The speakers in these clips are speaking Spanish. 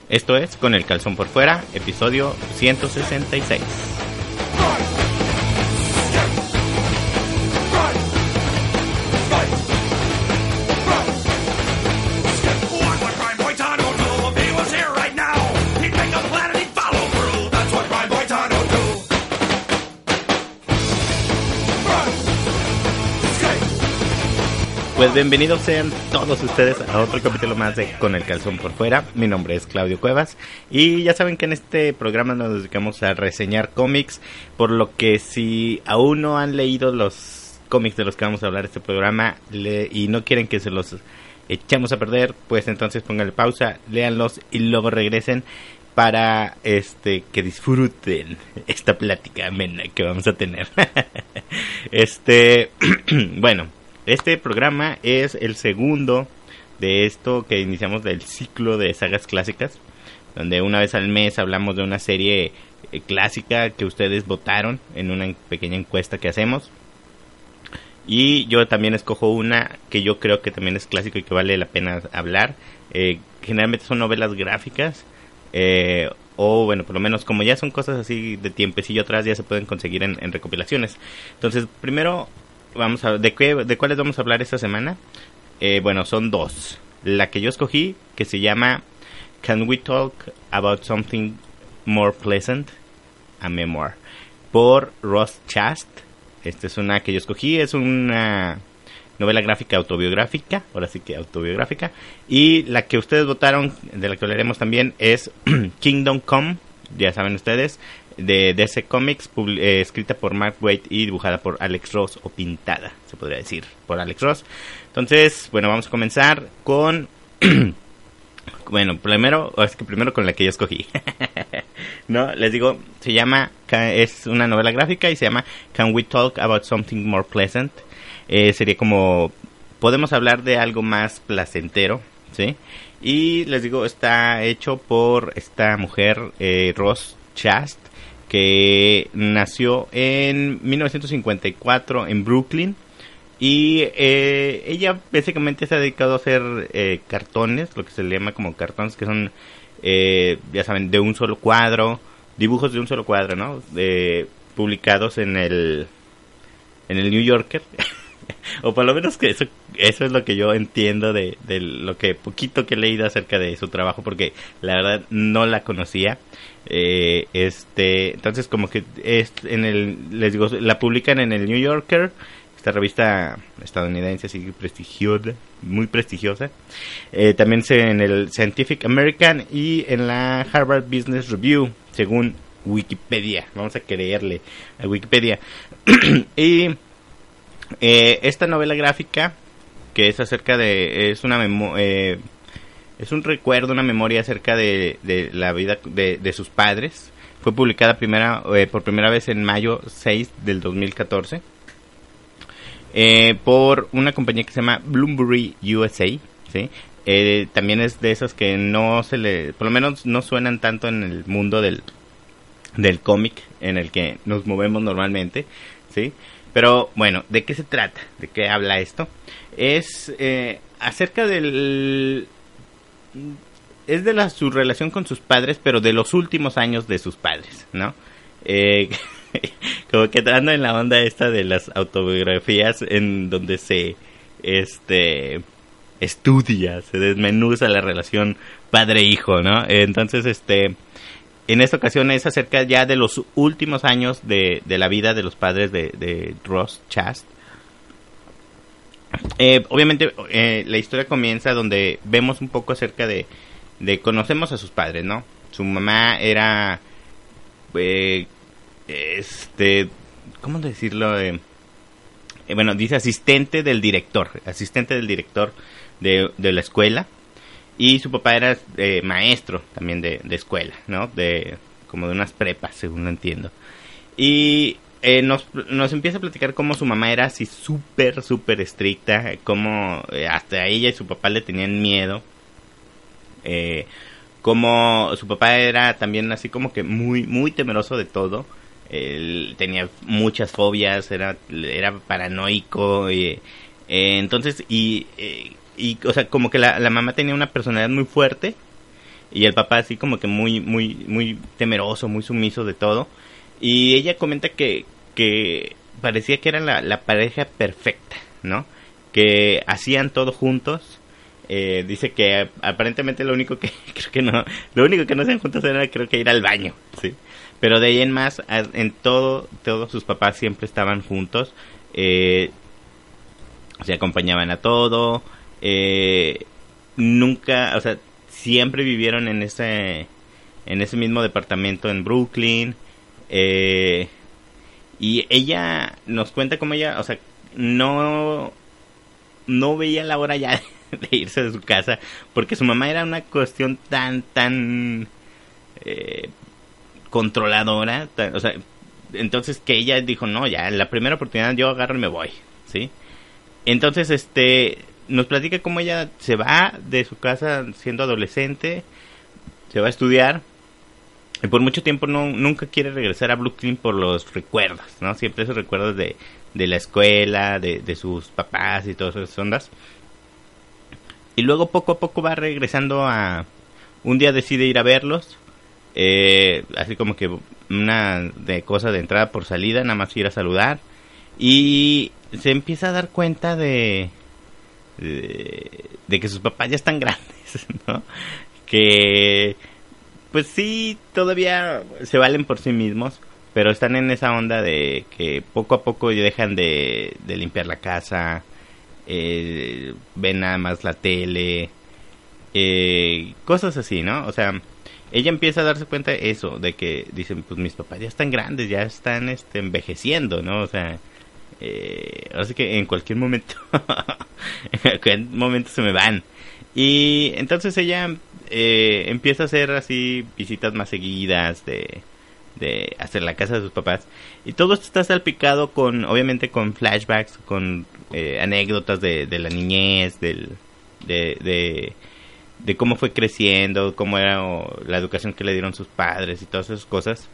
Esto es Con el Calzón por Fuera, episodio 166. Pues bienvenidos sean todos ustedes a otro capítulo más de Con el Calzón por Fuera. Mi nombre es Claudio Cuevas y ya saben que en este programa nos dedicamos a reseñar cómics, por lo que si aún no han leído los cómics de los que vamos a hablar en este programa y no quieren que se los echemos a perder, pues entonces pónganle pausa, léanlos y luego regresen para que disfruten esta plática amena que vamos a tener. Bueno, este programa es el segundo de esto que iniciamos del ciclo de sagas clásicas, donde una vez al mes hablamos de una serie clásica que ustedes votaron en una pequeña encuesta que hacemos. Y yo también escojo una que yo creo que también es clásica y que vale la pena hablar. Generalmente son novelas gráficas, o bueno, por lo menos como ya son cosas así de tiempecillo atrás, ya se pueden conseguir en recopilaciones. Entonces, primero vamos a ¿de cuáles vamos a hablar esta semana? Bueno, son dos. La que yo escogí, que se llama Can We Talk About Something More Pleasant? A Memoir, por Ross Chast. Esta es una que yo escogí, es una novela gráfica autobiográfica, ahora sí que autobiográfica. Y la que ustedes votaron, de la que hablaremos también, es Kingdom Come, ya saben ustedes, de DC Comics, escrita por Mark Waid y dibujada por Alex Ross, o pintada, se podría decir, por Alex Ross. Entonces, bueno, vamos a comenzar con bueno, primero con la que yo escogí. No, les digo, se llama, es una novela gráfica y se llama Can We Talk About Something More Pleasant? Sería como, podemos hablar de algo más placentero, ¿sí? Y les digo, está hecho por esta mujer, Ross Chast, que nació en 1954 en Brooklyn. Y ella básicamente se ha dedicado a hacer cartones, lo que se le llama como cartones, que son, ya saben, de un solo cuadro, dibujos de un solo cuadro, ¿no? Publicados en el New Yorker. O por lo menos que eso es lo que yo entiendo de lo que poquito que he leído acerca de su trabajo, porque la verdad no la conocía. Entonces como que les digo, la publican en el New Yorker, esta revista estadounidense así prestigiosa, muy prestigiosa. También en el Scientific American y en la Harvard Business Review, según Wikipedia. Vamos a creerle a Wikipedia. Y esta novela gráfica, que es acerca de, es un recuerdo, una memoria acerca de la vida de sus padres, fue publicada por primera vez en mayo 6 del 2014, por una compañía que se llama Bloomsbury USA, ¿sí? También es de esas que por lo menos no suenan tanto en el mundo del cómic en el que nos movemos normalmente, ¿sí? Pero bueno, ¿de qué se trata? ¿De qué habla esto? Es acerca es de su relación con sus padres, pero de los últimos años de sus padres, ¿no? Como que anda en la onda esta de las autobiografías, en donde se estudia, se desmenuza la relación padre-hijo, ¿no? Entonces, en esta ocasión es acerca ya de los últimos años de la vida de los padres de Ross Chast. Obviamente la historia comienza donde vemos un poco acerca de conocemos a sus padres, ¿no? Su mamá era, ¿cómo decirlo? Bueno, dice asistente del director de la escuela. Y su papá era maestro también de escuela, ¿no? Como de unas prepas, según lo entiendo. Y nos empieza a platicar cómo su mamá era así súper estricta, cómo hasta ella y su papá le tenían miedo. Cómo su papá era también así como que muy temeroso de todo. Él tenía muchas fobias, era paranoico. Entonces, o sea, como que la mamá tenía una personalidad muy fuerte. y el papá así como que muy temeroso, muy sumiso de todo. Y ella comenta que parecía que eran la pareja perfecta, ¿no? Que hacían todo juntos. Dice que aparentemente lo único que lo único que no hacían juntos era, creo que, ir al baño, ¿sí? Pero de ahí en más, en todos sus papás siempre estaban juntos. Se acompañaban a todo. Nunca, o sea, siempre vivieron en ese mismo departamento en Brooklyn. Y ella nos cuenta cómo ella, o sea, no veía la hora ya de irse de su casa, porque su mamá era una cuestión tan controladora, o sea, entonces que ella dijo, no, ya, la primera oportunidad yo agarro y me voy, ¿sí? Entonces, nos platica cómo ella se va de su casa siendo adolescente, se va a estudiar, y por mucho tiempo nunca quiere regresar a Brooklyn por los recuerdos, ¿no? Siempre esos recuerdos de la escuela, de sus papás y todas esas ondas. Y luego poco a poco va regresando un día decide ir a verlos, así como que una de cosa de entrada por salida, nada más ir a saludar. Y se empieza a dar cuenta de que sus papás ya están grandes, ¿no? Que pues sí, todavía se valen por sí mismos, pero están en esa onda de que poco a poco dejan de limpiar la casa, ven nada más la tele, cosas así, ¿no? O sea, ella empieza a darse cuenta de eso, de que dicen, pues mis papás ya están grandes, ya están envejeciendo, ¿no? O sea, ahora sí que en cualquier momento, en cualquier momento se me van. Y entonces ella empieza a hacer así visitas más seguidas de hacer la casa de sus papás, y todo esto está salpicado obviamente con flashbacks, con anécdotas de la niñez, de cómo fue creciendo, cómo era la educación que le dieron sus padres y todas esas cosas.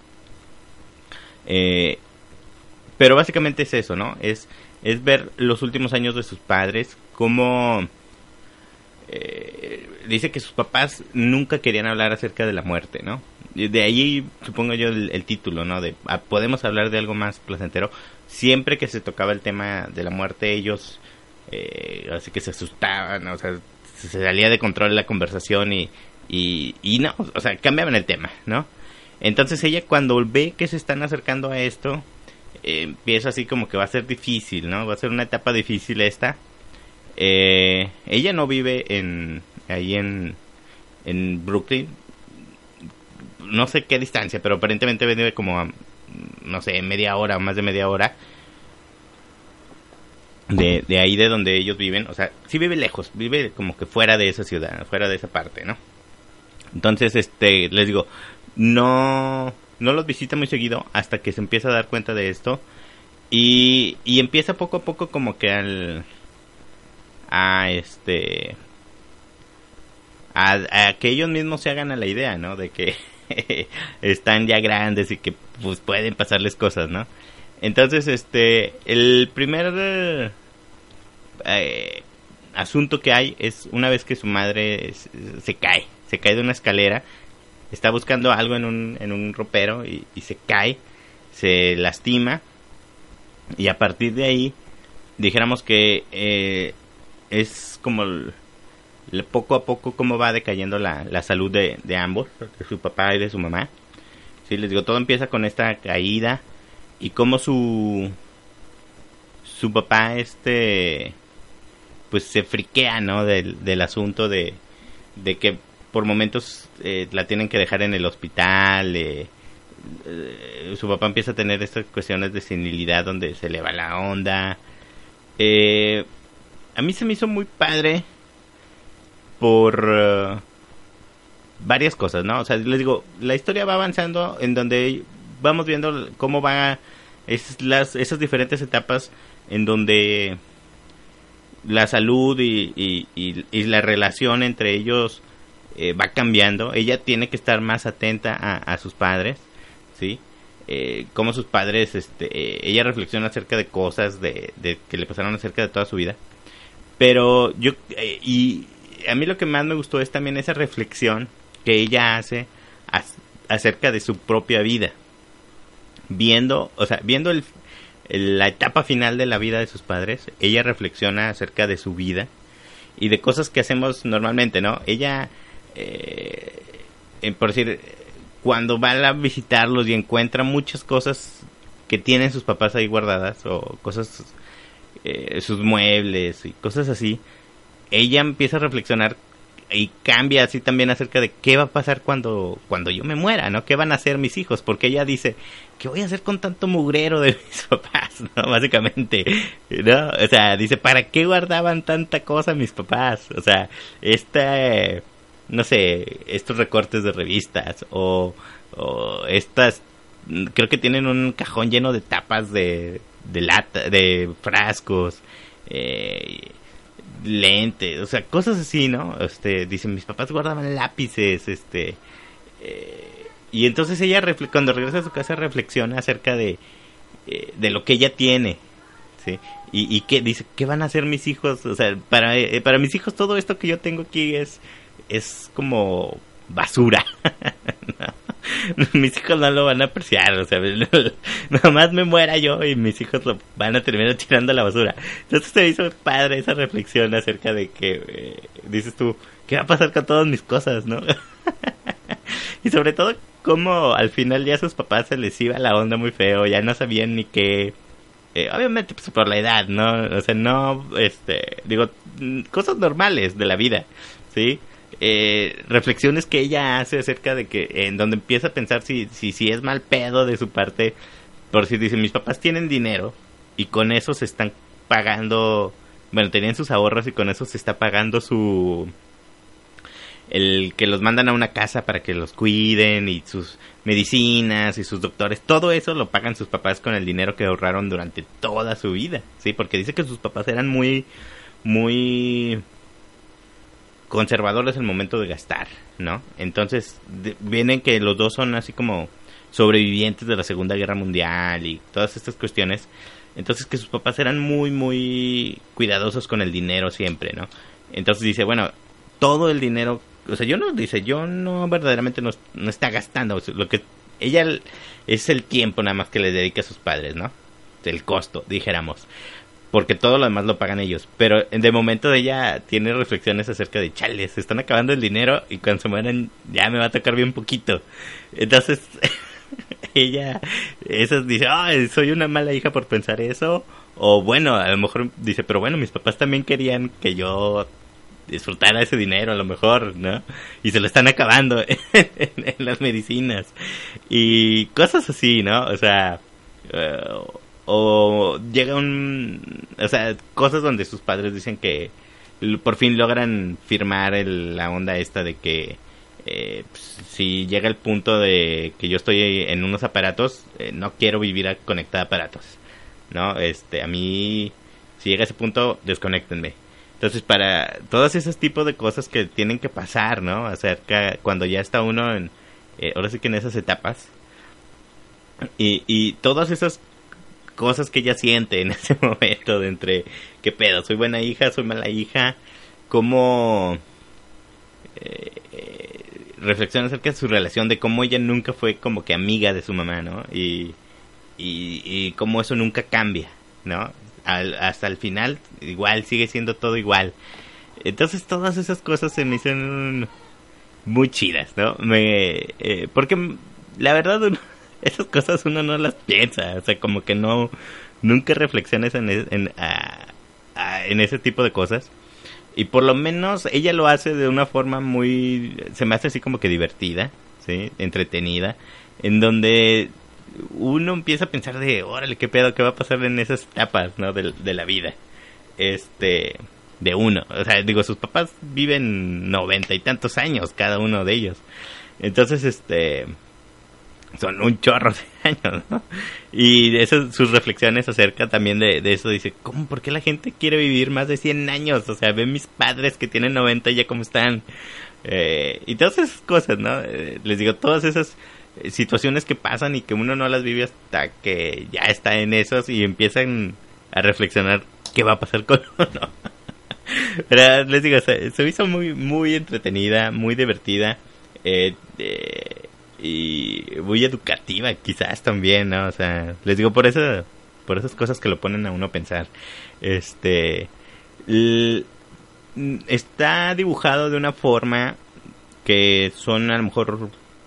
Pero básicamente es eso, ¿no? Es ver los últimos años de sus padres, cómo dice que sus papás nunca querían hablar acerca de la muerte, ¿no? De ahí supongo yo el título, ¿no? De podemos hablar de algo más placentero. Siempre que se tocaba el tema de la muerte, ellos así que se asustaban, ¿no? O sea, se salía de control la conversación y no, o sea, cambiaban el tema, ¿no? Entonces ella, cuando ve que se están acercando a esto, empieza así como que va a ser difícil, ¿no? Va a ser una etapa difícil esta. Ella no vive ahí en Brooklyn, no sé qué distancia, pero aparentemente vive como a, no sé, media hora o más de media hora de ahí de donde ellos viven. O sea, sí vive lejos, vive como que fuera de esa ciudad, fuera de esa parte, ¿no? Entonces, les digo, no los visita muy seguido hasta que se empieza a dar cuenta de esto, y empieza poco a poco como que a que ellos mismos se hagan a la idea, ¿no? De que están ya grandes y que pues pueden pasarles cosas, ¿no? Entonces, el primer asunto que hay es una vez que su madre se cae de una escalera, está buscando algo en un ropero y se cae, se lastima, y a partir de ahí dijéramos que es como poco a poco cómo va decayendo la salud de ambos, de su papá y de su mamá. Sí, les digo, todo empieza con esta caída, y cómo su papá pues se friquea, ¿no? del asunto de que por momentos la tienen que dejar en el hospital. Su papá empieza a tener estas cuestiones de senilidad donde se le va la onda. A mí se me hizo muy padre por varias cosas, ¿no? O sea, les digo, la historia va avanzando en donde vamos viendo cómo va esas diferentes etapas en donde la salud y la relación entre ellos va cambiando. Ella tiene que estar más atenta a sus padres, ¿sí? Cómo sus padres, ella reflexiona acerca de cosas de que le pasaron acerca de toda su vida. Pero y a mí lo que más me gustó es también esa reflexión que ella hace acerca de su propia vida. Viendo la etapa final de la vida de sus padres, ella reflexiona acerca de su vida y de cosas que hacemos normalmente, ¿no? Ella, por decir, cuando va a visitarlos y encuentra muchas cosas que tienen sus papás ahí guardadas, o cosas, sus muebles y cosas así, ella empieza a reflexionar y cambia así también acerca de qué va a pasar cuando yo me muera, ¿no? ¿Qué van a hacer mis hijos? Porque ella dice, ¿qué voy a hacer con tanto mugrero de mis papás? ¿No? Básicamente, ¿no? O sea, dice, ¿para qué guardaban tanta cosa mis papás? O sea, no sé, estos recortes de revistas o estas, creo que tienen un cajón lleno de tapas de lata, de frascos, lentes, o sea, cosas así, ¿no? Dicen, mis papás guardaban lápices, y entonces ella cuando regresa a su casa reflexiona acerca de lo que ella tiene, ¿sí? Y que dice, ¿qué van a hacer mis hijos? O sea, para mis hijos todo esto que yo tengo aquí es como basura. ¿No? Mis hijos no lo van a apreciar, o sea, nomás me muera yo y mis hijos lo van a terminar tirando a la basura. Entonces se me hizo padre esa reflexión acerca de que dices tú, ¿qué va a pasar con todas mis cosas, no? Y sobre todo cómo al final ya a sus papás se les iba la onda muy feo, ya no sabían ni qué, obviamente pues por la edad, ¿no? O sea, no, digo, cosas normales de la vida, ¿sí? Reflexiones que ella hace acerca de que en donde empieza a pensar si es mal pedo de su parte, por si dicen, mis papás tienen dinero y con eso se están pagando, bueno, tenían sus ahorros y con eso se está pagando el que los mandan a una casa para que los cuiden y sus medicinas y sus doctores, todo eso lo pagan sus papás con el dinero que ahorraron durante toda su vida, ¿sí? Porque dice que sus papás eran muy conservadores en el momento de gastar, ¿no? Entonces vienen que los dos son así como sobrevivientes de la Segunda Guerra Mundial y todas estas cuestiones. Entonces que sus papás eran muy cuidadosos con el dinero siempre, ¿no? Entonces dice, bueno, todo el dinero, o sea, yo no verdaderamente no está gastando, o sea, lo que ella es el tiempo nada más que le dedica a sus padres, ¿no? El costo, dijéramos. Porque todo lo demás lo pagan ellos. Pero de momento ella tiene reflexiones acerca de, chale, se están acabando el dinero y cuando se mueran ya me va a tocar bien poquito. Entonces ella dice, soy una mala hija por pensar eso. O bueno, a lo mejor dice, pero bueno, mis papás también querían que yo disfrutara ese dinero a lo mejor, ¿no? Y se lo están acabando en las medicinas. Y cosas así, ¿no? O sea... o llega o sea, cosas donde sus padres dicen que por fin logran firmar la onda esta de que pues, si llega el punto de que yo estoy en unos aparatos, no quiero vivir conectada a aparatos, ¿no? A mí, si llega a ese punto, desconéctenme. Entonces, para todos esos tipos de cosas que tienen que pasar, ¿no? Acerca, cuando ya está uno ahora sí que en esas etapas, y todas esas cosas que ella siente en ese momento de entre qué pedo, soy buena hija, soy mala hija, cómo reflexiona acerca de su relación, de cómo ella nunca fue como que amiga de su mamá, ¿no? Y cómo eso nunca cambia, ¿no? Hasta el final igual sigue siendo todo igual. Entonces todas esas cosas se me hicieron muy chidas, ¿no? Porque la verdad esas cosas uno no las piensa, o sea, como que nunca reflexiones en ese tipo de cosas. Y por lo menos ella lo hace de una forma se me hace así como que divertida, ¿sí? Entretenida, en donde uno empieza a pensar órale, qué pedo, qué va a pasar en esas etapas, ¿no? De la vida, de uno. O sea, digo, sus papás viven 90 y tantos años, cada uno de ellos. Entonces, son un chorro de años, ¿no? Y sus reflexiones acerca también de eso, dice, ¿cómo? ¿Por qué la gente quiere vivir más de 100 años? O sea, ven mis padres que tienen 90 y ya cómo están. Y todas esas cosas, ¿no? Les digo, todas esas situaciones que pasan y que uno no las vive hasta que ya está en esos y empiezan a reflexionar qué va a pasar con uno. Pero les digo, se me hizo muy entretenida, muy divertida. Y muy educativa quizás también, ¿no? O sea, les digo, por esas cosas que lo ponen a uno a pensar. Está dibujado de una forma que son a lo mejor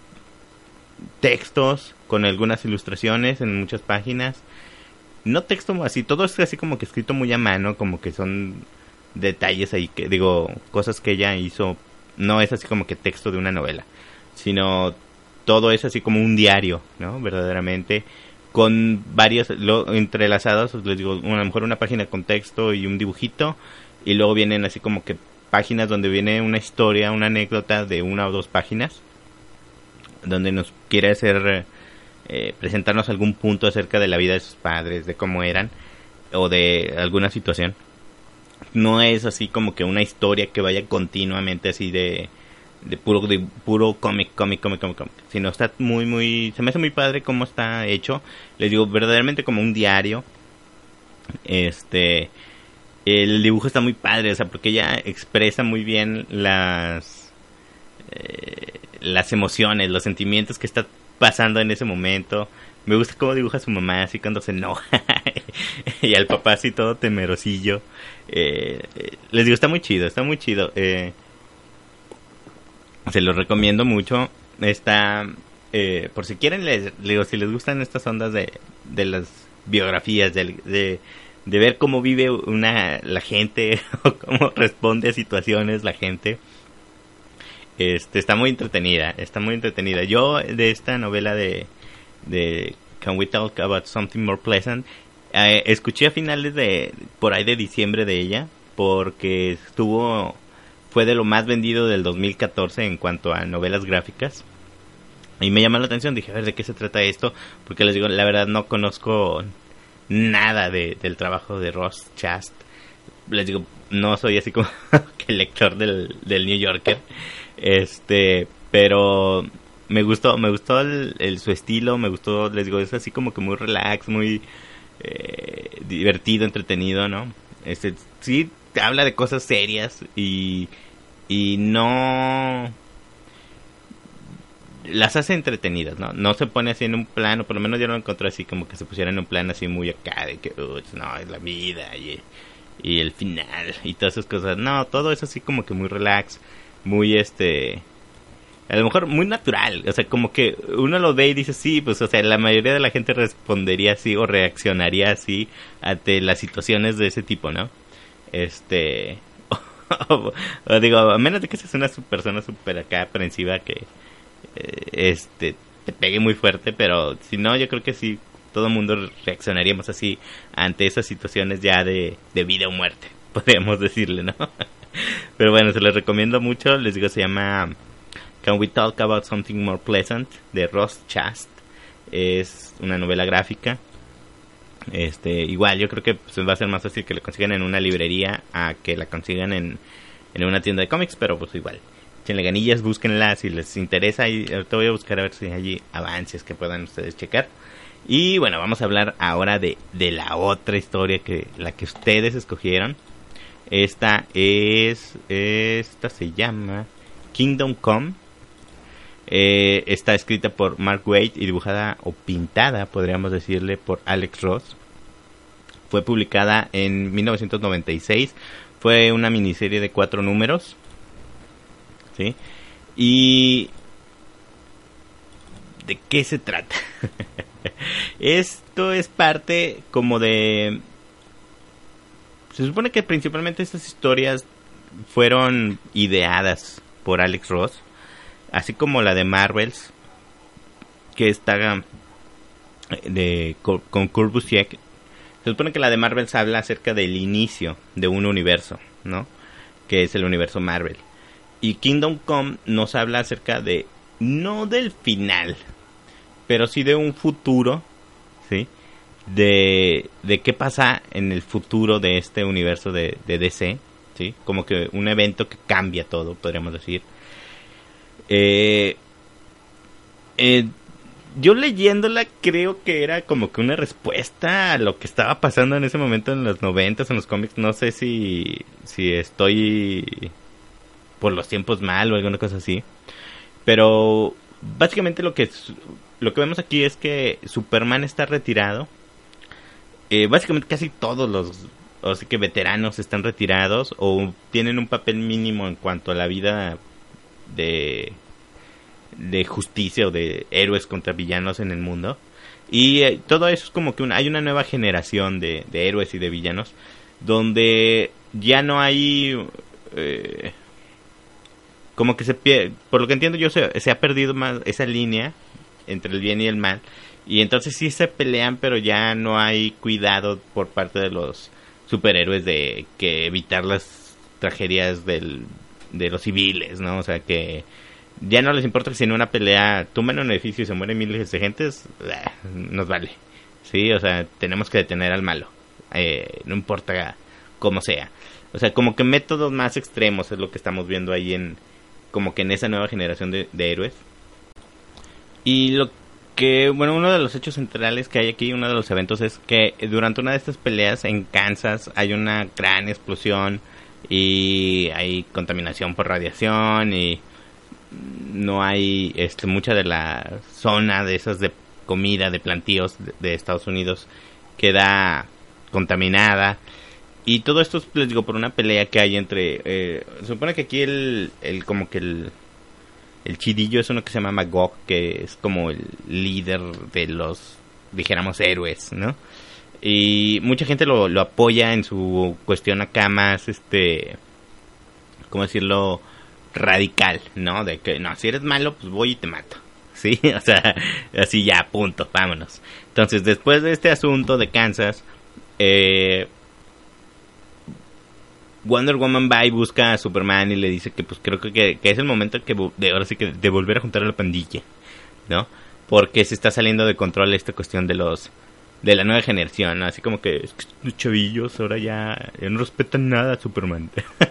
textos con algunas ilustraciones en muchas páginas. No texto así, todo es así como que escrito muy a mano, como que son detalles ahí, que digo, cosas que ella hizo. No es así como que texto de una novela, sino todo es así como un diario, ¿no? Verdaderamente, con varios entrelazados, les digo, a lo mejor una página con texto y un dibujito, y luego vienen así como que páginas donde viene una historia, una anécdota de 1 o 2 páginas, donde nos quiere hacer presentarnos algún punto acerca de la vida de sus padres, de cómo eran, o de alguna situación. No es así como que una historia que vaya continuamente así de puro cómic, sino está se me hace muy padre cómo está hecho. Les digo, verdaderamente como un diario. El dibujo está muy padre, o sea, porque ella expresa muy bien las emociones, los sentimientos que está pasando en ese momento. Me gusta cómo dibuja a su mamá así cuando se enoja y al papá así todo temerosillo. Les digo, está muy chido, está muy chido. Se los recomiendo mucho. Está, por si quieren, les digo, si les gustan estas ondas de las biografías, de ver cómo vive la gente o cómo responde a situaciones la gente. Está muy entretenida, Yo de esta novela de Can We Talk About Something More Pleasant, escuché a finales por ahí de diciembre de ella, porque fue de lo más vendido del 2014 en cuanto a novelas gráficas, y me llamó la atención. Dije, a ver, ¿de qué se trata esto? Porque les digo, la verdad no conozco nada del trabajo de Ross Chast. Les digo, no soy así como que lector del New Yorker, pero me gustó su estilo, me gustó, les digo, es así como que muy relax, muy divertido, entretenido, ¿no? Sí habla de cosas serias y no las hace entretenidas, ¿no? No se pone así en un plano, por lo menos yo no lo encontré así como que se pusiera en un plano así muy acá de que no, es la vida y el final y todas esas cosas. No, todo es así como que muy relax, muy a lo mejor muy natural, o sea, como que uno lo ve y dice, sí, pues, o sea, la mayoría de la gente respondería así o reaccionaría así ante las situaciones de ese tipo, ¿no? O digo, a menos de que seas una persona súper acá aprensiva que te pegue muy fuerte, pero si no, yo creo que sí, todo el mundo reaccionaríamos así ante esas situaciones ya de vida o muerte, podríamos decirle, ¿no? Pero bueno, se los recomiendo mucho. Les digo, se llama Can We Talk About Something More Pleasant, de Ross Chast. Es una novela gráfica. Igual yo creo que pues, va a ser más fácil que la consigan en una librería a que la consigan en una tienda de cómics, pero pues igual, échenle ganillas, búsquenla si les interesa, y ahorita voy a buscar a ver si hay allí avances que puedan ustedes checar. Y bueno, vamos a hablar ahora de la otra historia, la que ustedes escogieron. Esta se llama Kingdom Come. Está escrita por Mark Waid y dibujada o pintada, podríamos decirle, por Alex Ross. Fue publicada en 1996. Fue una miniserie de 4 números, ¿sí? ¿Y de qué se trata? Esto es parte como de... Se supone que principalmente estas historias fueron ideadas por Alex Ross, así como la de Marvels, que está con Kurt Busiek. Se supone que la de Marvels habla acerca del inicio de un universo, ¿no? Que es el universo Marvel. Y Kingdom Come nos habla acerca no del final, pero sí de un futuro, ¿sí? De qué pasa en el futuro de este universo de DC, ¿sí? Como que un evento que cambia todo, podríamos decir. Yo leyéndola creo que era como que una respuesta a lo que estaba pasando en ese momento en los 90s en los cómics. No sé si estoy por los tiempos mal o alguna cosa así, Pero básicamente lo que vemos aquí es que Superman está retirado. Básicamente casi todos los, o sea, que veteranos están retirados o tienen un papel mínimo en cuanto a la vida de justicia o de héroes contra villanos en el mundo. Y todo eso es como que hay una nueva generación de héroes y de villanos donde ya no hay como que por lo que entiendo yo, se ha perdido más esa línea entre el bien y el mal, y entonces sí se pelean, pero ya no hay cuidado por parte de los superhéroes de que evitar las tragedias de los civiles, ¿no? O sea, que ya no les importa que si en una pelea tumban un edificio y se mueren miles de gentes, nos vale, sí, o sea, tenemos que detener al malo, no importa cómo sea. O sea, como que métodos más extremos es lo que estamos viendo ahí como que en esa nueva generación de héroes. Y lo que, bueno, uno de los hechos centrales que hay aquí, uno de los eventos, es que durante una de estas peleas en Kansas hay una gran explosión y hay contaminación por radiación y no hay mucha de la zona de esas de comida, de plantíos de Estados Unidos queda contaminada. Y todo esto, les digo, por una pelea que hay entre... se supone que aquí el chidillo es uno que se llama Magog, que es como el líder de los, dijéramos, héroes, ¿no? Y mucha gente lo apoya en su cuestión acá más, ¿cómo decirlo? Radical, ¿no? De que, no, si eres malo, pues voy y te mato, ¿sí? O sea, así ya, punto, vámonos. Entonces, después de este asunto de Kansas, Wonder Woman va y busca a Superman y le dice que pues creo que es el momento ahora sí que de volver a juntar a la pandilla, ¿no? Porque se está saliendo de control esta cuestión de la nueva generación, ¿no? Así como que es que los chavillos ahora ya no respetan nada a Superman.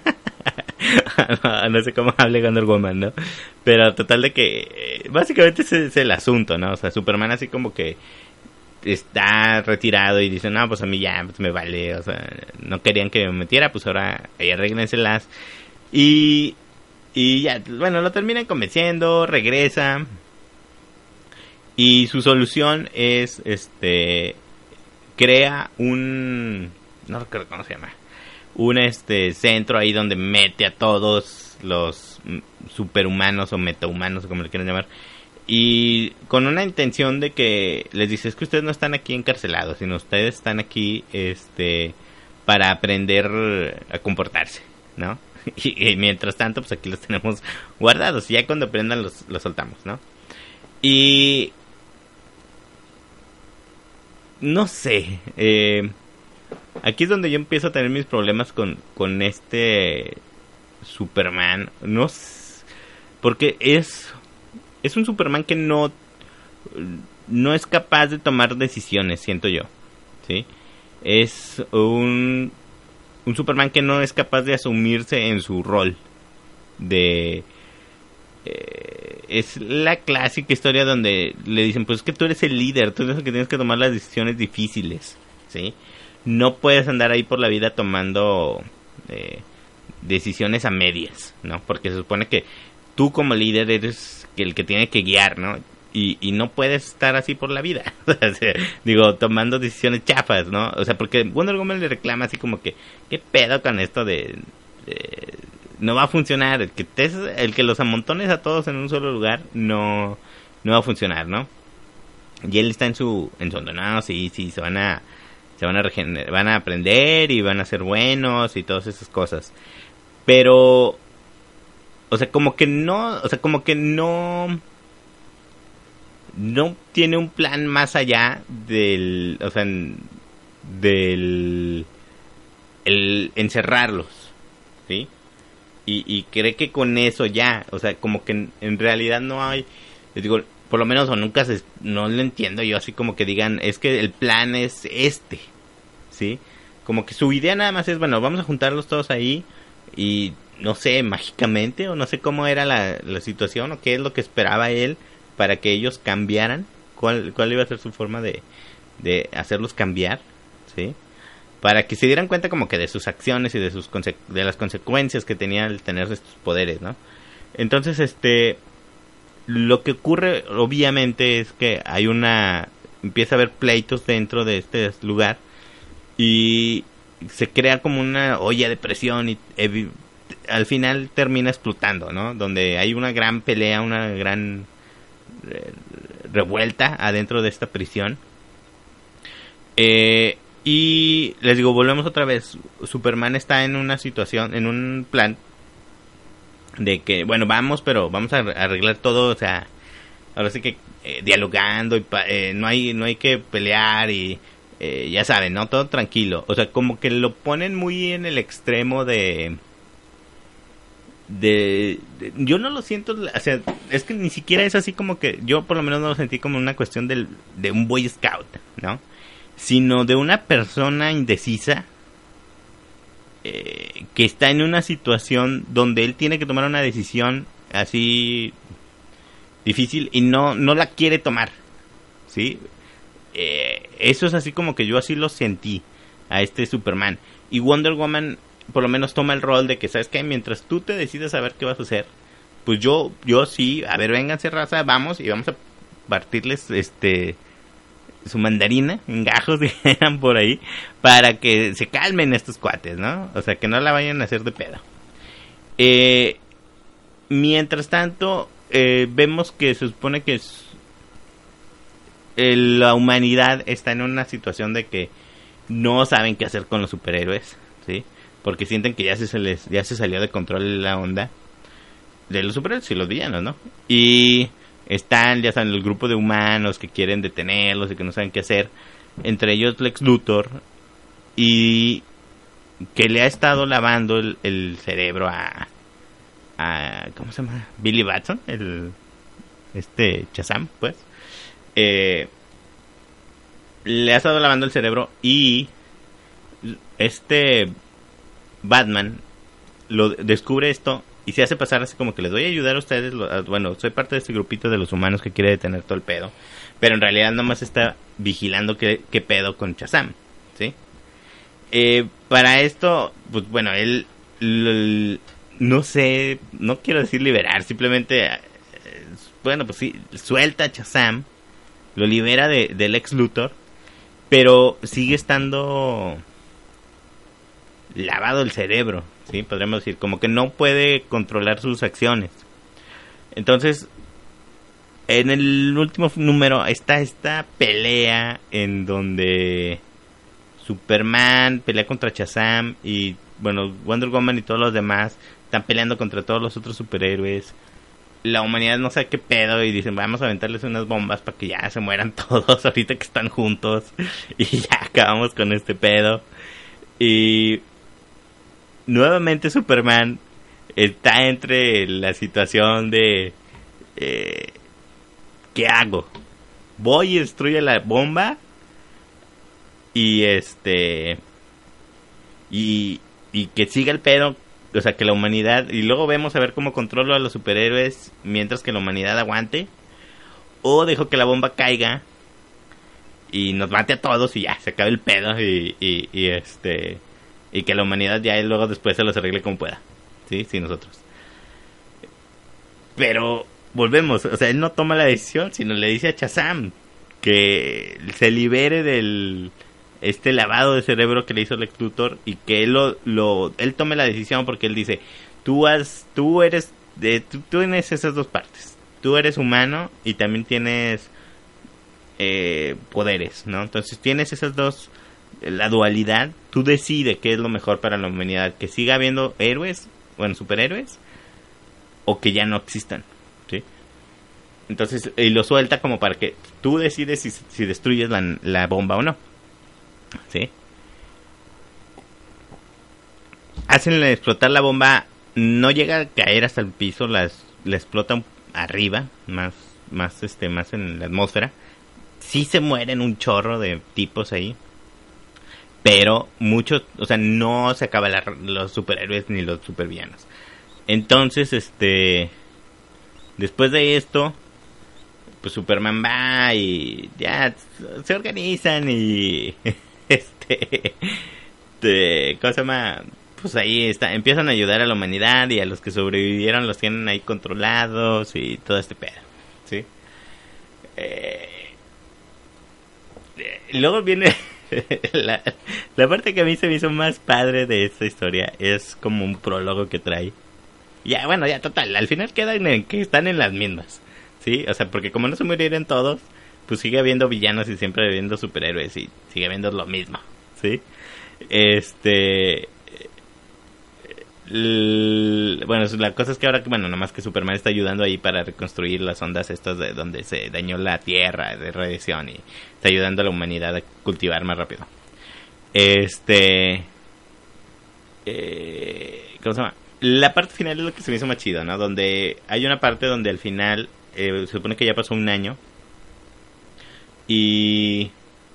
No sé cómo hable Wonder Woman, ¿no? Pero total de que básicamente ese es el asunto, ¿no? O sea, Superman así como que está retirado y dice, no, pues a mí ya pues me vale, o sea, no querían que me metiera, pues ahora arréglenselas. Y ya, bueno, lo terminan convenciendo, regresa. Y su solución es, crea no recuerdo cómo se llama, un centro ahí donde mete a todos los superhumanos o metahumanos, como le quieran llamar, y con una intención de que les dice, es que ustedes no están aquí encarcelados, sino ustedes están aquí para aprender a comportarse, ¿no? Y mientras tanto, pues aquí los tenemos guardados, y ya cuando aprendan los soltamos, ¿no? Y no sé, aquí es donde yo empiezo a tener mis problemas con Superman, no sé, porque es un Superman que no es capaz de tomar decisiones, siento yo, ¿sí? Es un Superman que no es capaz de asumirse en su rol de... es la clásica historia donde le dicen, pues es que tú eres el líder, tú eres el que tienes que tomar las decisiones difíciles, ¿sí? No puedes andar ahí por la vida tomando decisiones a medias, ¿no? Porque se supone que tú como líder eres el que tiene que guiar, ¿no? Y no puedes estar así por la vida. O sea, digo, tomando decisiones chafas, ¿no? O sea, porque Wonder Woman le reclama así como que, ¿qué pedo con esto de no va a funcionar? El que los amontones a todos en un solo lugar no va a funcionar, ¿no? Y él está en su no, sí, se van a regenerar, van a aprender y van a ser buenos y todas esas cosas. Pero o sea, como que no tiene un plan más allá del el encerrarlos, ¿sí? Y cree que con eso ya, o sea, como que en realidad no hay, les digo, por lo menos o nunca no lo entiendo yo, así como que digan, es que el plan es ¿sí? Como que su idea nada más es, bueno, vamos a juntarlos todos ahí y no sé, mágicamente, o no sé cómo era la situación, o qué es lo que esperaba él para que ellos cambiaran, cuál iba a ser su forma de hacerlos cambiar, ¿sí? Para que se dieran cuenta como que de sus acciones y de las consecuencias que tenía el tener estos poderes, ¿no? Entonces, Lo que ocurre, obviamente, es que empieza a haber pleitos dentro de este lugar y se crea como una olla de presión y al final termina explotando, ¿no? Donde hay una gran pelea, una gran revuelta adentro de esta prisión. Y les digo, volvemos otra vez. Superman está en una situación, en un plan de que, bueno, pero vamos a arreglar todo, o sea, ahora sí que dialogando y no hay que pelear y ya saben, ¿no? Todo tranquilo. O sea, como que lo ponen muy en el extremo de yo no lo siento, o sea, es que ni siquiera es así como que yo por lo menos no lo sentí como una cuestión de un Boy Scout, ¿no? Sino de una persona indecisa que está en una situación donde él tiene que tomar una decisión así difícil y no la quiere tomar, ¿sí? Eso es así como que yo así lo sentí a este Superman. Y Wonder Woman por lo menos toma el rol de que, ¿sabes qué? Mientras tú te decides a ver qué vas a hacer, pues yo sí, a ver, vénganse, raza, vamos y vamos a partirles su mandarina en gajos, dijeran por ahí, para que se calmen estos cuates, ¿no? O sea, que no la vayan a hacer de pedo. Mientras tanto, vemos que se supone que la humanidad está en una situación de que no saben qué hacer con los superhéroes, ¿sí? Porque sienten que ya se salió de control la onda de los superhéroes y los villanos, ¿no? Y están, ya saben, el grupo de humanos que quieren detenerlos y que no saben qué hacer. Entre ellos Lex Luthor, y que le ha estado lavando el cerebro a ¿cómo se llama? Billy Batson, Shazam, pues. Le ha estado lavando el cerebro y Batman lo descubre esto y se hace pasar así como que les voy a ayudar a ustedes. Bueno, soy parte de este grupito de los humanos que quiere detener todo el pedo, pero en realidad nomás está vigilando qué pedo con Shazam, ¿sí? Para esto, pues bueno, él no sé, no quiero decir liberar, simplemente bueno, pues sí, suelta a Shazam, lo libera del Lex Luthor, pero sigue estando lavado el cerebro, ¿sí? Podríamos decir, como que no puede controlar sus acciones. Entonces, en el último número está esta pelea en donde Superman pelea contra Shazam y, bueno, Wonder Woman y todos los demás están peleando contra todos los otros superhéroes. La humanidad no sabe qué pedo y dicen, vamos a aventarles unas bombas para que ya se mueran todos ahorita que están juntos y ya acabamos con este pedo. Y nuevamente Superman está entre la situación de ¿qué hago? Voy y destruyo la bomba y y que siga el pedo, o sea, que la humanidad, y luego vemos a ver cómo controlo a los superhéroes mientras que la humanidad aguante, o dejo que la bomba caiga y nos mate a todos y ya se acabe el pedo y que la humanidad ya luego después se los arregle como pueda, sí, nosotros. Pero volvemos, o sea, él no toma la decisión, sino le dice a Shazam que se libere del lavado de cerebro que le hizo Lex Luthor y que él él tome la decisión, porque él dice, tú tienes esas dos partes, tú eres humano y también tienes poderes, ¿no? Entonces tienes esas dos, la dualidad, tú decides qué es lo mejor para la humanidad, que siga habiendo héroes, bueno, superhéroes, o que ya no existan, ¿sí? Entonces, y lo suelta como para que tú decides si destruyes la bomba o no, ¿sí? Hacen explotar la bomba, no llega a caer hasta el piso, la explotan arriba, más en la atmósfera. Sí se mueren un chorro de tipos ahí, pero muchos, o sea, no se acaban los superhéroes ni los supervillanos. Entonces, después de esto, pues Superman va y ya se organizan y ¿cómo se llama? Pues ahí empiezan a ayudar a la humanidad y a los que sobrevivieron los tienen ahí controlados y todo este pedo. ¿sí? Luego viene la parte que a mí se me hizo más padre de esta historia. Es como un prólogo que trae. Ya, bueno, ya total, al final quedan en que están en las mismas, ¿sí? O sea, porque como no se murieron todos, pues sigue habiendo villanos y siempre habiendo superhéroes y sigue habiendo lo mismo, ¿sí? Bueno, la cosa es que ahora, bueno, nada más que Superman está ayudando ahí para reconstruir las ondas estas de donde se dañó la Tierra de radiación y está ayudando a la humanidad a cultivar más rápido. ¿Cómo se llama? La parte final es lo que se me hizo más chido, ¿no? Donde hay una parte donde al final se supone que ya pasó un año y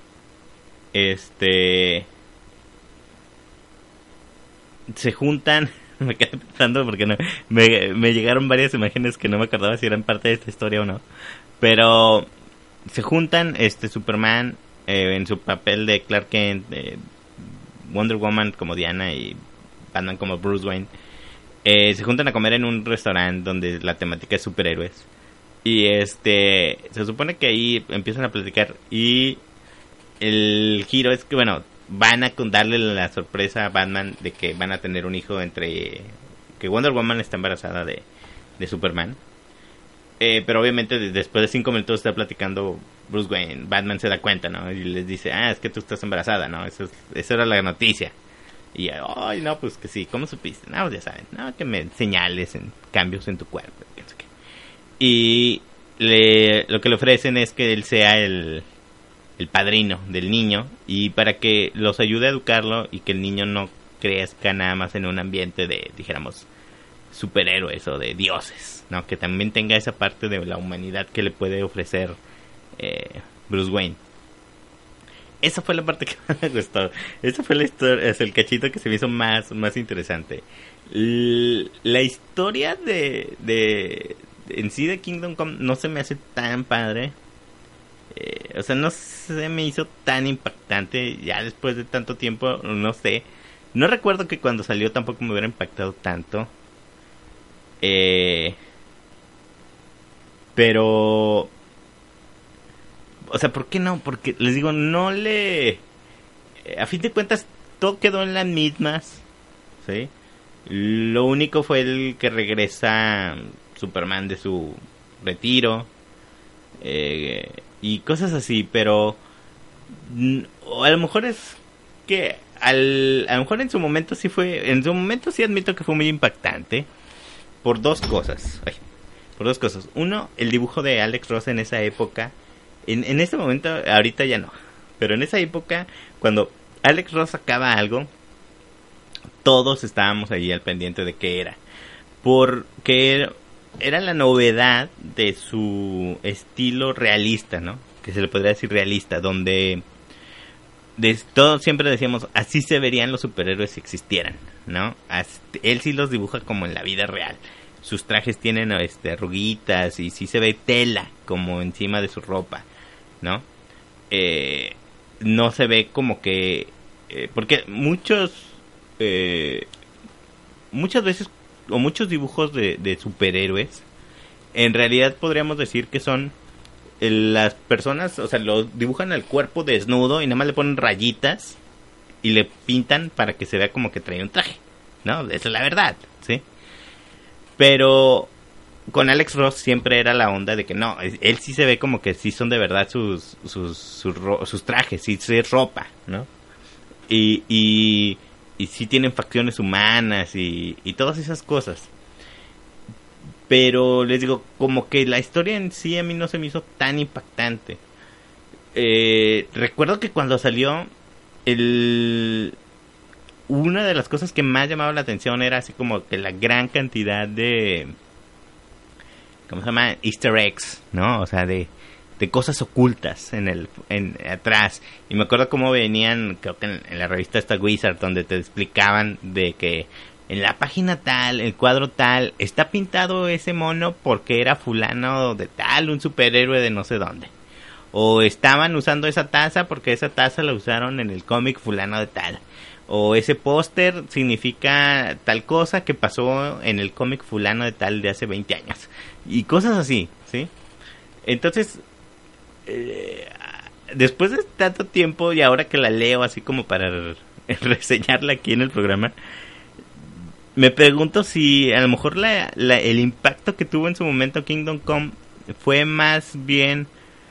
se juntan. Me quedé pensando porque no, me llegaron varias imágenes que no me acordaba si eran parte de esta historia o no, pero se juntan Superman en su papel de Clark Kent, Wonder Woman como Diana y Batman como Bruce Wayne. Se juntan a comer en un restaurante donde la temática es superhéroes y se supone que ahí empiezan a platicar y el giro es que, bueno, van a darle la sorpresa a Batman de que van a tener un hijo entre que Wonder Woman está embarazada de Superman, pero obviamente después de 5 minutos de estar platicando Bruce Wayne, Batman se da cuenta, ¿no? Y les dice, es que tú estás embarazada, ¿no? Eso era la noticia. Y, ay, no, pues que sí, ¿cómo supiste? No, ya saben, no, que me señales en cambios en tu cuerpo, pienso que. Y lo que le ofrecen es que él sea el padrino del niño y para que los ayude a educarlo y que el niño no crezca nada más en un ambiente de, dijéramos, superhéroes o de dioses, ¿no? Que también tenga esa parte de la humanidad que le puede ofrecer Bruce Wayne. Esa fue la parte que más me gustó. Esa fue la historia, es el cachito que se me hizo más interesante. La historia de en sí de Kingdom Come no se me hace tan padre. O sea, no se me hizo tan impactante. Ya después de tanto tiempo, no sé. No recuerdo que cuando salió tampoco me hubiera impactado tanto. Pero... O sea, ¿por qué no? Porque les digo, no le... a fin de cuentas, todo quedó en las mismas. ¿Sí? Lo único fue el que regresa Superman de su retiro. Y cosas así, pero... O a lo mejor es que... a lo mejor en su momento sí fue... En su momento sí admito que fue muy impactante. Por dos cosas. Por dos cosas. Uno, el dibujo de Alex Ross en esa época... En este momento, ahorita ya no. Pero en esa época, cuando Alex Ross sacaba algo, todos estábamos ahí al pendiente de qué era. Porque era la novedad de su estilo realista, ¿no? Que se le podría decir realista, donde todos siempre decíamos, así se verían los superhéroes si existieran, ¿no? Él sí los dibuja como en la vida real. Sus trajes tienen arruguitas y sí se ve tela como encima de su ropa, ¿no? No se ve como que... porque muchas veces, o muchos dibujos de superhéroes, en realidad podríamos decir que son las personas, o sea, los dibujan al cuerpo desnudo y nada más le ponen rayitas y le pintan para que se vea como que trae un traje, ¿no? Esa es la verdad, ¿sí? Pero con Alex Ross siempre era la onda de que no, él sí se ve como que sí son de verdad sus trajes, sí es ropa, ¿no? Y sí tienen facciones humanas y todas esas cosas. Pero les digo, como que la historia en sí a mí no se me hizo tan impactante. Recuerdo que cuando salió una de las cosas que más llamaba la atención era así como que la gran cantidad de... ¿Cómo se llama? Easter eggs, ¿no? O sea, de cosas ocultas en atrás. Y me acuerdo cómo venían, creo que en la revista esta Wizard, donde te explicaban de que en la página tal, el cuadro tal, está pintado ese mono porque era fulano de tal, un superhéroe de no sé dónde. O estaban usando esa taza porque esa taza la usaron en el cómic fulano de tal. O ese póster significa tal cosa que pasó en el cómic fulano de tal de hace 20 años. Y cosas así, ¿sí? Entonces, después de tanto tiempo y ahora que la leo así como para reseñarla aquí en el programa, me pregunto si a lo mejor el impacto que tuvo en su momento Kingdom Come fue más bien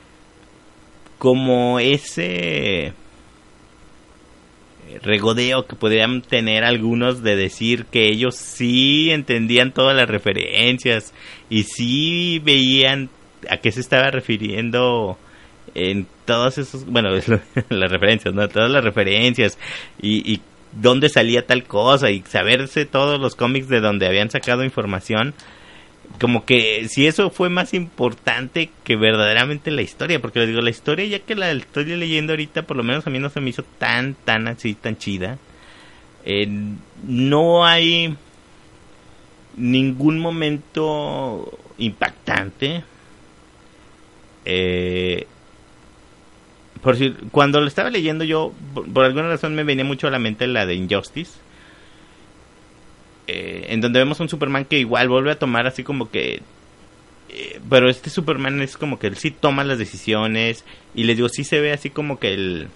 como ese regodeo que podrían tener algunos de decir que ellos sí entendían todas las referencias y sí veían a qué se estaba refiriendo en todos esos, bueno, las referencias, ¿no? Todas las referencias y dónde salía tal cosa y saberse todos los cómics de donde habían sacado información, como que si eso fue más importante que verdaderamente la historia, porque les digo, la historia ya que la estoy leyendo ahorita, por lo menos a mí no se me hizo tan así, tan chida. No hay ningún momento impactante. Por si, cuando lo estaba leyendo yo, por alguna razón me venía mucho a la mente la de Injustice, en donde vemos un Superman que igual vuelve a tomar así como que, pero este Superman es como que él sí toma las decisiones y les digo, sí se ve así como que el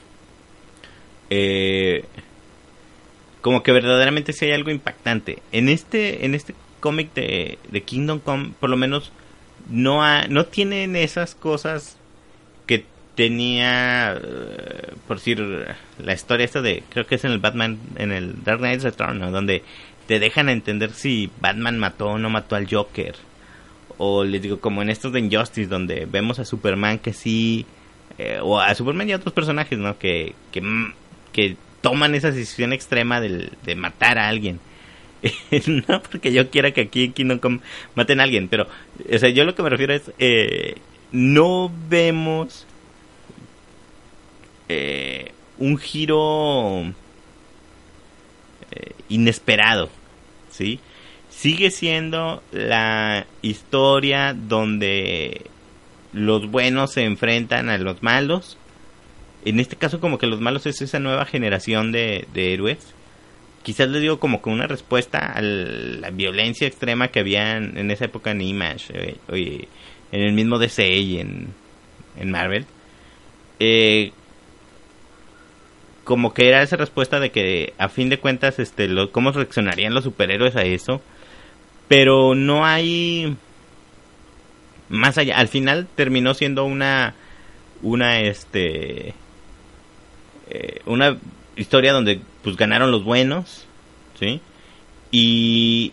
como que verdaderamente sí hay algo impactante en este cómic de Kingdom Come. Por lo menos no tienen esas cosas que tenía, por decir, la historia esta de, creo que es en el Batman, en el Dark Knight Return, ¿no? Donde te dejan entender si Batman mató o no mató al Joker, o les digo, como en estos de Injustice, donde vemos a Superman que sí, o a Superman y a otros personajes, ¿no? Que toman esa decisión extrema de matar a alguien. No porque yo quiera que aquí en Kingdom Come maten a alguien, pero, o sea, yo lo que me refiero es, no vemos un giro inesperado, ¿sí? Sigue siendo la historia donde los buenos se enfrentan a los malos. En este caso como que los malos es esa nueva generación de héroes. Quizás les digo como que una respuesta a la violencia extrema que había en esa época en Image, en el mismo DC y en Marvel. Como que era esa respuesta de que a fin de cuentas cómo reaccionarían los superhéroes a eso, pero no hay más allá. Al final terminó siendo una historia donde pues ganaron los buenos, ¿sí? Y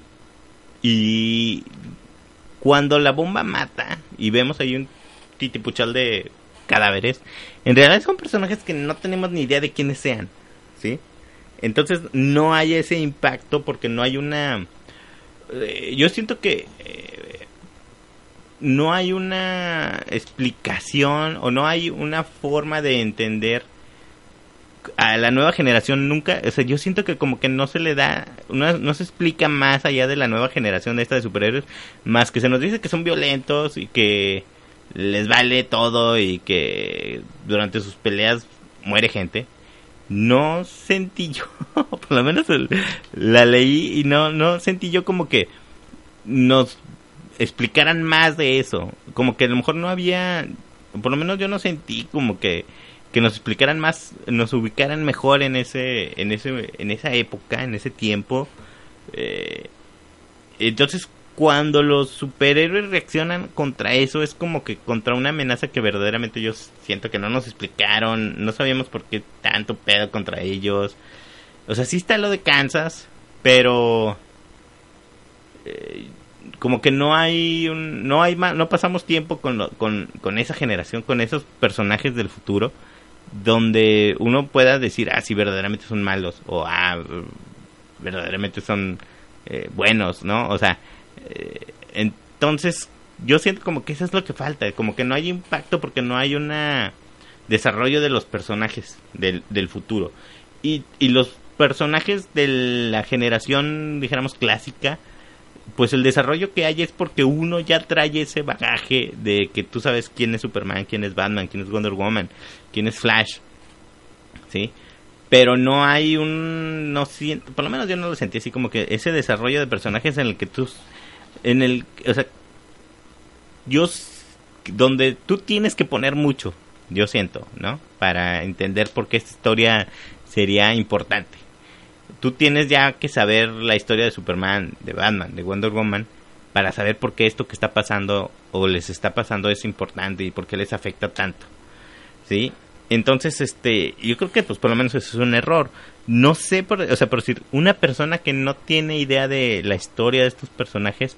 cuando la bomba mata y vemos ahí un titipuchal de cadáveres, en realidad son personajes que no tenemos ni idea de quiénes sean, ¿sí? Entonces no hay ese impacto porque no hay una... yo siento que no hay una explicación o no hay una forma de entender a la nueva generación nunca, o sea, yo siento que como que no se le da, no se explica más allá de la nueva generación de esta de superhéroes, más que se nos dice que son violentos y que les vale todo y que durante sus peleas muere gente. No sentí yo, por lo menos la leí y no sentí yo como que nos explicaran más de eso, como que a lo mejor no había, por lo menos yo no sentí como que nos explicaran más, nos ubicaran mejor en esa época, en ese tiempo. Entonces, cuando los superhéroes reaccionan contra eso, es como que contra una amenaza que verdaderamente yo siento que no nos explicaron, no sabíamos por qué tanto pedo contra ellos. O sea, sí está lo de Kansas, pero como que no pasamos tiempo con esa generación, con esos personajes del futuro, donde uno pueda decir, si verdaderamente son malos, o verdaderamente son buenos, ¿no? O sea, entonces yo siento como que eso es lo que falta, como que no hay impacto porque no hay un desarrollo de los personajes del futuro. Y los personajes de la generación, dijéramos, clásica, pues el desarrollo que hay es porque uno ya trae ese bagaje de que tú sabes quién es Superman, quién es Batman, quién es Wonder Woman, quién es Flash, ¿sí? Pero no hay no siento, por lo menos yo no lo sentí así, como que ese desarrollo de personajes en el que o sea, yo donde tú tienes que poner mucho, yo siento, ¿no? Para entender por qué esta historia sería importante. Tú tienes ya que saber la historia de Superman, de Batman, de Wonder Woman, para saber por qué esto que está pasando o les está pasando es importante y por qué les afecta tanto, ¿sí? Entonces, yo creo que pues por lo menos eso es un error. No sé, por decir, una persona que no tiene idea de la historia de estos personajes,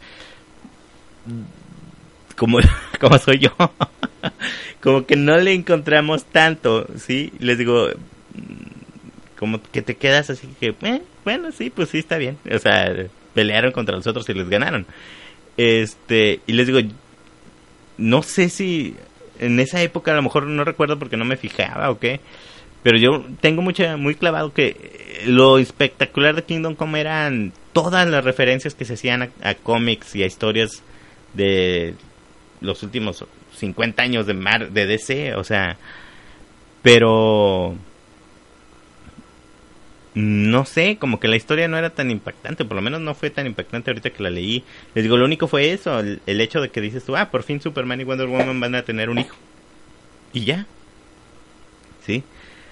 como soy yo, como que no le encontramos tanto, ¿sí? Les digo, como que te quedas así que, bueno, sí, pues sí, está bien. O sea, pelearon contra los otros y les ganaron. Y les digo, no sé si en esa época, a lo mejor no recuerdo porque no me fijaba o qué, pero yo tengo muy clavado que lo espectacular de Kingdom Come eran todas las referencias que se hacían a cómics y a historias de los últimos 50 años de DC, o sea, pero no sé, como que la historia no era tan impactante, por lo menos no fue tan impactante ahorita que la leí. Les digo, lo único fue eso, el hecho de que dices tú, por fin Superman y Wonder Woman van a tener un hijo. Y ya. ¿Sí?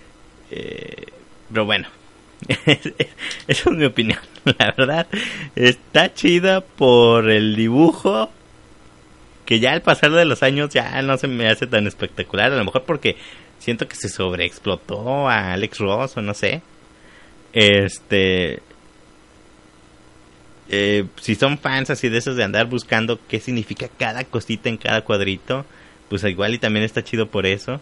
Pero bueno, esa es mi opinión. La verdad, está chida por el dibujo, que ya al pasar de los años ya no se me hace tan espectacular. A lo mejor porque siento que se sobreexplotó a Alex Ross o no sé. Si son fans así de esos de andar buscando qué significa cada cosita en cada cuadrito, pues igual y también está chido por eso.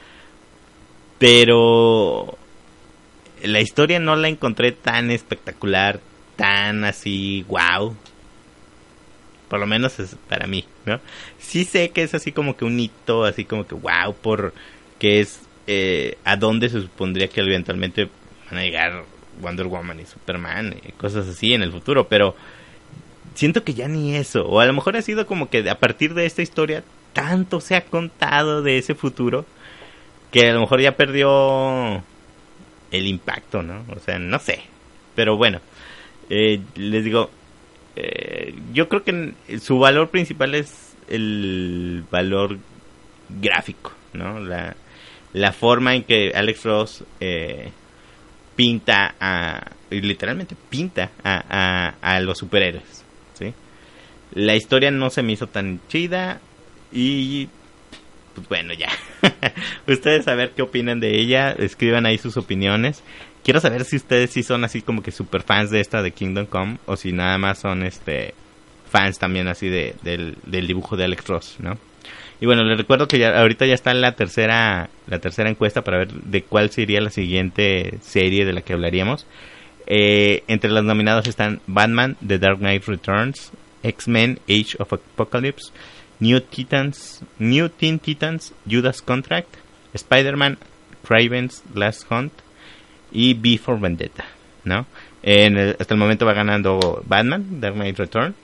Pero la historia no la encontré tan espectacular, tan así, wow. Por lo menos es para mí, ¿no? Sí sé que es así como que un hito, así como que wow, porque es a dónde se supondría que eventualmente van a llegar Wonder Woman y Superman y cosas así en el futuro, pero siento que ya ni eso, o a lo mejor ha sido como que a partir de esta historia tanto se ha contado de ese futuro que a lo mejor ya perdió el impacto, ¿no? O sea, no sé, pero bueno, les digo, yo creo que su valor principal es el valor gráfico, ¿no? La forma en que Alex Ross literalmente pinta a los superhéroes, ¿sí? La historia no se me hizo tan chida y pues bueno, ya. Ustedes a ver qué opinan de ella, escriban ahí sus opiniones. Quiero saber si ustedes sí son así como que super fans de esta de Kingdom Come o si nada más son fans también así del dibujo de Alex Ross, ¿no? Y bueno, les recuerdo que ahorita ya está la tercera encuesta para ver de cuál sería la siguiente serie de la que hablaríamos. Entre los nominados están Batman, The Dark Knight Returns, X-Men, Age of Apocalypse, New Teen Titans, Judas Contract, Spider-Man, Kraven's Last Hunt y V for Vendetta, ¿no? Hasta el momento va ganando Batman, Dark Knight Return.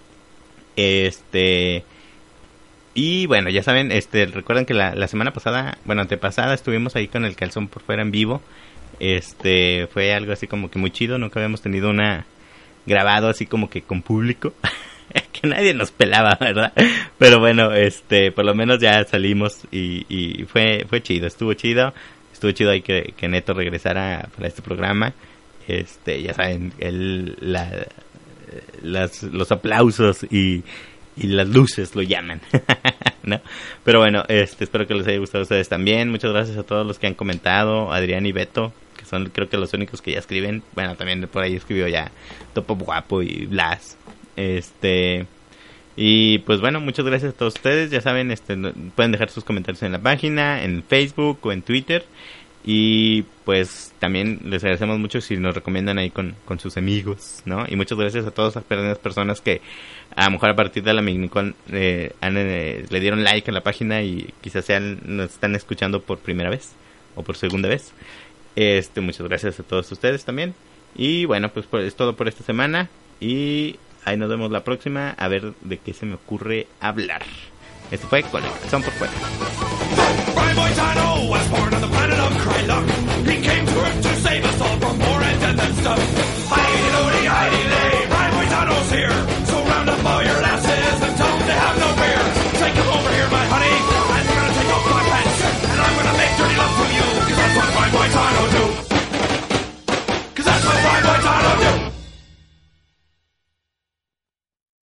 Y bueno, ya saben, recuerden que la semana pasada, bueno, antepasada, estuvimos ahí con el calzón por fuera en vivo. Fue algo así como que muy chido, nunca habíamos tenido grabado así como que con público. Que nadie nos pelaba, ¿verdad? Pero bueno, por lo menos ya salimos y fue chido, estuvo chido ahí que Neto regresara para este programa. Ya saben, los aplausos y las luces lo llaman, ¿no? Pero bueno, espero que les haya gustado a ustedes también. Muchas gracias a todos los que han comentado, Adrián y Beto, que son creo que los únicos que ya escriben. Bueno, también por ahí escribió ya Topo Guapo y Blas. Y pues bueno, muchas gracias a todos ustedes. Ya saben, pueden dejar sus comentarios en la página, en Facebook o en Twitter. Y pues también les agradecemos mucho si nos recomiendan ahí con sus amigos, ¿no? Y muchas gracias a todas las personas que a lo mejor a partir de la Mignicon le dieron like a la página y quizás nos están escuchando por primera vez o por segunda vez. Muchas gracias a todos ustedes también. Y bueno, pues es todo por esta semana. Y ahí nos vemos la próxima a ver de qué se me ocurre hablar. Esto fue Con el Calzón por Fuera.